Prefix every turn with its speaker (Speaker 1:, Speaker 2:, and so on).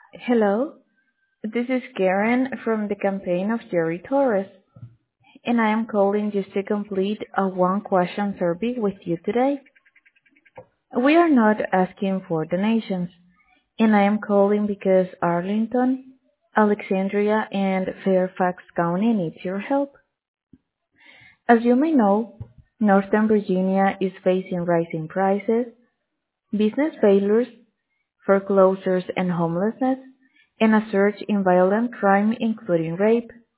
Speaker 1: Hello, this is Karen from the campaign of Jerry Torres, and I am calling just to complete a one-question survey with you today. We are not asking for donations, and I am calling because Arlington, Alexandria, and Fairfax County needs your help. As you may know, Northern Virginia is facing rising prices, business failures, foreclosures and homelessness, and a surge in violent crime including rape.